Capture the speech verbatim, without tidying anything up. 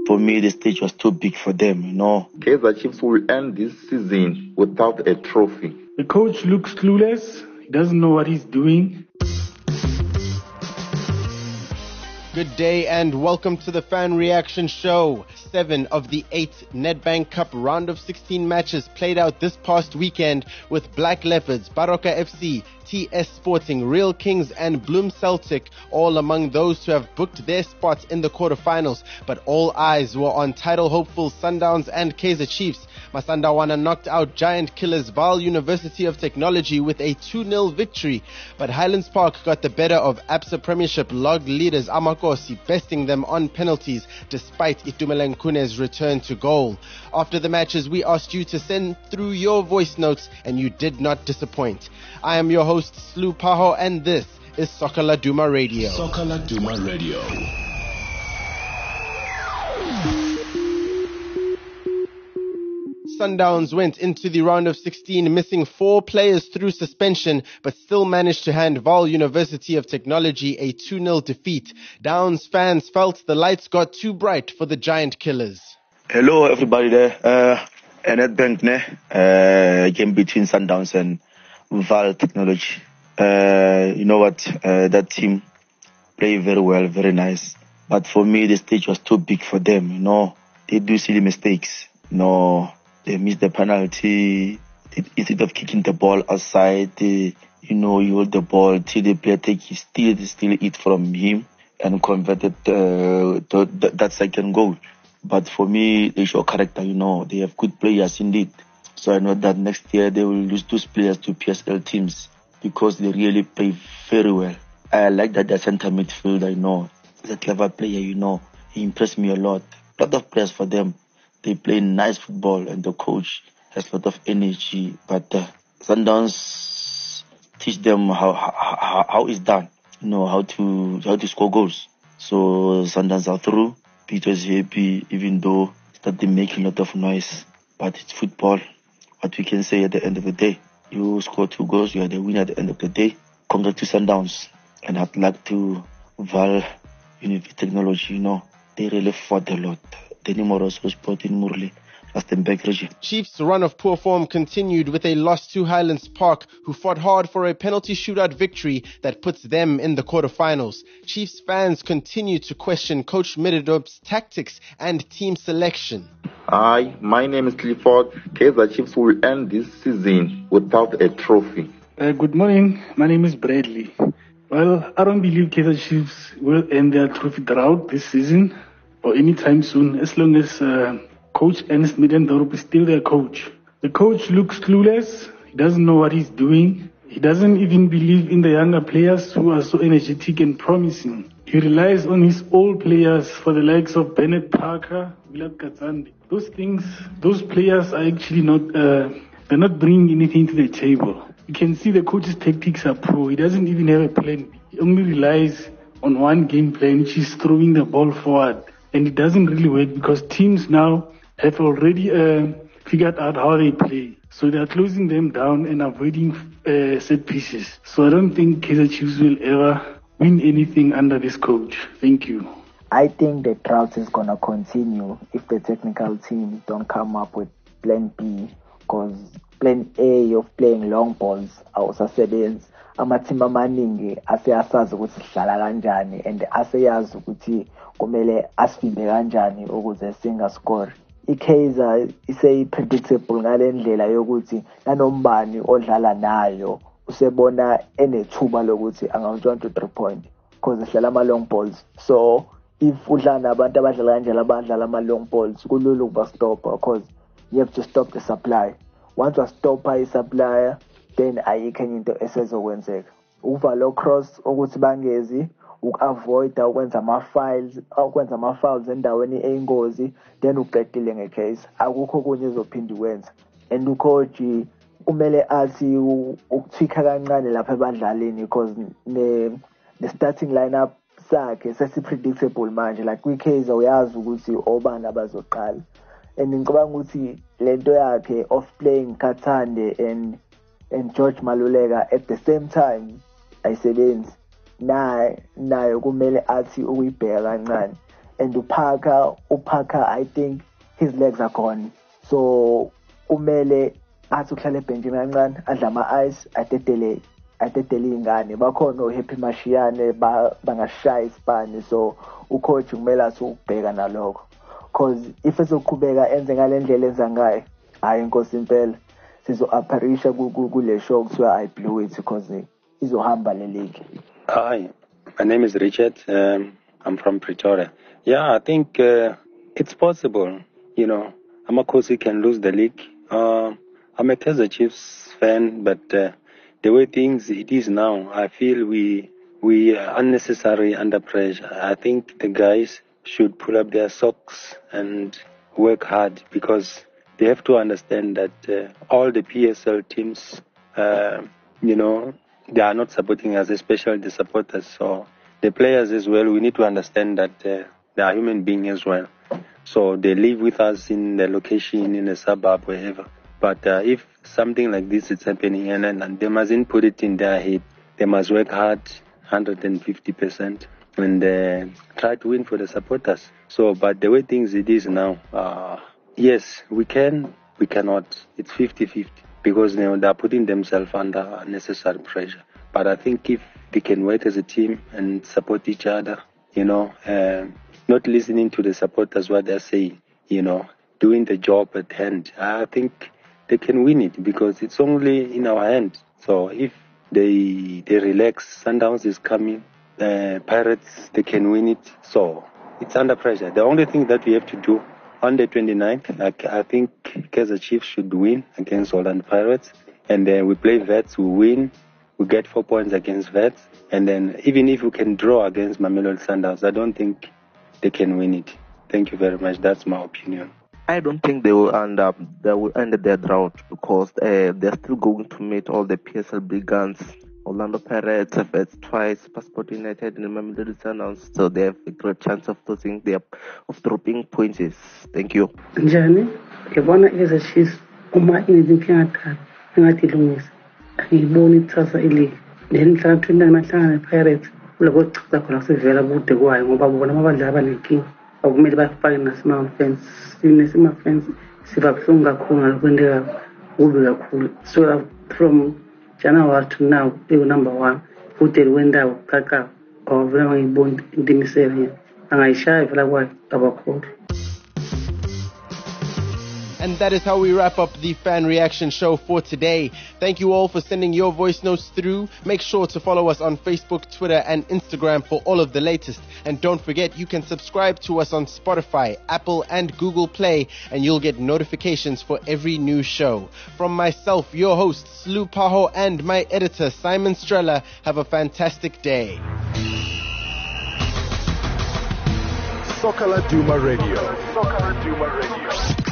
for me, the stage was too big for them, you know. Kaizer Chiefs will end this season without a trophy. The coach looks clueless. He doesn't know what he's doing. Good day and welcome to the Fan Reaction Show. Seven of the eight Nedbank Cup round of sixteen matches played out this past weekend with Black Leopards, Baroka F C, T S Sporting, Real Kings and Bloem Celtic all among those who have booked their spots in the quarterfinals. But all eyes were on title hopeful Sundowns and Kaizer Chiefs. Masandawana knocked out giant killers Vaal University of Technology with a two nil victory. But Highlands Park got the better of Absa Premiership log leaders Amakosi, besting them on penalties despite Itumeleng Kune's return to goal. After the matches, we asked you to send through your voice notes and you did not disappoint. I am your host, Slu Paho, and this is Soccer Laduma Radio. Soccer Laduma Radio. Sundowns went into the round of sixteen missing four players through suspension, but still managed to hand Vaal University of Technology a two nil defeat. Downs fans felt the lights got too bright for the giant killers. Hello, everybody there. Uh, Nedbank, ne? Uh, game between Sundowns and Vaal Technology. Uh, you know what? Uh, that team played very well, very nice. But for me, the stage was too big for them. You know, they do silly mistakes. You know, they missed the penalty. Instead of kicking the ball outside, they, you know, you hold the ball till the player take his steal, steal it from him and converted uh, to th- that second goal. But for me, they show character. You know, they have good players indeed. So I know that next year they will lose those players to P S L teams because they really play very well. I like that their center midfielder, you know, is a clever player, you know. He impressed me a lot. A lot of players for them. They play nice football and the coach has a lot of energy. But uh, Sundowns teach them how, how how it's done, you know, how to how to score goals. So Sundowns are through. Peter is happy, even though started making a lot of noise. But it's football. What we can say at the end of the day, you score two goals, you are the winner at the end of the day. Congrats to Sundowns. And I'd like to Vaal University Technology, you know, they really fought a lot. The numerous sport in Murli, Rustenburg region. Chiefs' run of poor form continued with a loss to Highlands Park, who fought hard for a penalty shootout victory that puts them in the quarterfinals. Chiefs fans continue to question Coach Middledorp's tactics and team selection. Hi, my name is Clifford. Kaizer Chiefs will end this season without a trophy. Uh, good morning. My name is Bradley. Well, I don't believe Kaizer Chiefs will end their trophy drought this season or anytime soon, as long as uh, Coach Ernst Middendorp is still their coach. The coach looks clueless. He doesn't know what he's doing. He doesn't even believe in the younger players who are so energetic and promising. He relies on his old players for the likes of Bennett Parker, Willard Katsande. Those things, those players are actually not, uh, they're not bringing anything to the table. You can see the coach's tactics are poor. He doesn't even have a plan. He only relies on one game plan, which is throwing the ball forward. And it doesn't really work because teams now have already uh, figured out how they play. So they are closing them down and avoiding uh, set pieces. So I don't think Kaizer Chiefs will ever win anything under this coach. Thank you. I think the drought is going to continue if the technical team don't come up with plan B, because plan A of playing long balls awusasebenzi. Amathimba amaningi aseyasazi ukuthi sidlala kanjani and aseyazi ukuthi kumele asifimbe kanjani ukuze singascore. iKaizer ise-predictable ngale ndlela yokuthi nanombani odlala nayo usebona enethuba lokuthi angawuntshontsha three point because idlala ama-long balls. So if udlala nabantu abadlala kanjalo abadlala ama-long balls kulula ukuba stopper because you have to stop the supply. Once you stop i-supplier, then ayikho enye into esezokwenzeka. Uvalo cross ukuthi bangezi uku-avoida ukwenza ama-files ukwenza ama-fouls endaweni eyingozi, then uqedile ngecase. Akukho okunye ezophinda ukwenza. And ucoach kumele athi ukuthwika kancane lapha ebadlalini because ne the starting lineup sakhe sesi-predictable manje. Like kwi-Kaizer uyazi ukuthi obani abazoqala. And ngicabanga ukuthi lento yakhe of playing Katsande and and George Maluleka at the same time ayisebenzi. Naye nayo kumele athi ukuyibheka kancane. and uParker, uParker, I think his legs are gone. So umele athi uhlala ebhenjini kancane adla ama-ice atetele atetele iy'ngane bakhona o-Happy Mashiyane bangashaya isipani. So ucoach kumele athi ukubheka nalokho, because if ezoqhubeka enze ngale ndlela enza ngayo, hayi inkosi impela sizo-apparisha kule show kuthiwa I blew it, because izohamba le league. Hi, my name is Richard. Um, I'm from Pretoria. Yeah, I think uh, it's possible. You know, Amakosi can lose the league. Uh, I'm a Kaizer Chiefs fan, but uh, the way things it is now, I feel we we are unnecessary under pressure. I think the guys should pull up their socks and work hard, because they have to understand that uh, all the P S L teams, uh, you know, they are not supporting us, especially the supporters. So the players as well, we need to understand that uh, they are human beings as well. So they live with us in the location, in the suburb, wherever. But uh, if something like this is happening, and, and they mustn't put it in their head, they must work hard, one hundred fifty percent, and uh, try to win for the supporters. So, but the way things it is now, uh, yes, we can, we cannot. It's fifty-fifty, because you know, they are putting themselves under unnecessary pressure. But I think if they can work as a team and support each other, you know, uh, not listening to the supporters, what they're saying, you know, doing the job at hand, I think they can win it, because it's only in our hand. So if they they relax, Sundowns is coming, uh, Pirates, they can win it. So it's under pressure. The only thing that we have to do on the twenty-ninth, I, I think Kaizer Chiefs should win against Orlando Pirates, and then we play Vets, we win, we get four points against Vets, and then even if we can draw against Mamelodi Sundowns, I don't think they can win it. Thank you very much. That's my opinion. I don't think they will end up, they will end their drought, because uh, they're still going to meet all the P S L big guns. Orlando Pirates have had twice, Passport United and Mamelodi Sundowns, so they have a great chance of losing their, of dropping points. Thank you. Njani, yabona Kaizer Chiefs uma ininkinga yakhe engathi ilungisa. Ngiyibona ithatha ile. Then mhla twenty nahlangana nePirates, uloko chitha khona sivela kude kwayo ngoba bona abadlali abanenkinga. Akumele bafake nasima fans, sinesima fans sibabuhlungu kakhulu ngalokwendeka kubi kakhulu. So from January to now, they were number one. Put the window, kaka, or very bond in the misery. And I shy for like what about code. And that is how we wrap up the fan reaction show for today. Thank you all for sending your voice notes through. Make sure to follow us on Facebook, Twitter, and Instagram for all of the latest. And don't forget, you can subscribe to us on Spotify, Apple, and Google Play, and you'll get notifications for every new show. From myself, your host, Slu Paho, and my editor, Simon Strella, have a fantastic day. Soccer Laduma Radio. Soccer Laduma Radio.